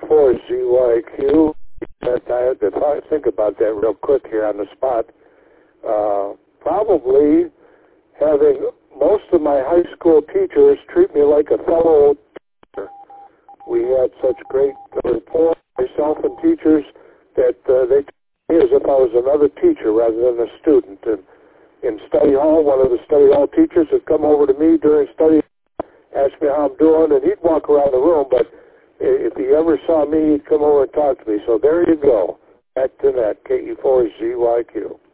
KE4ZYQ. I had to probably think about that real quick here on the spot. Probably having most of my high school teachers treat me like a fellow teacher. We had such great rapport, myself and teachers, that they treated me as if I was another teacher rather than a student. And in study hall, one of the study hall teachers would come over to me during study, ask me how I'm doing, and he'd walk around the room, but if he ever saw me, he'd come over and talk to me. So there you go. Back to that, KE4ZYQ.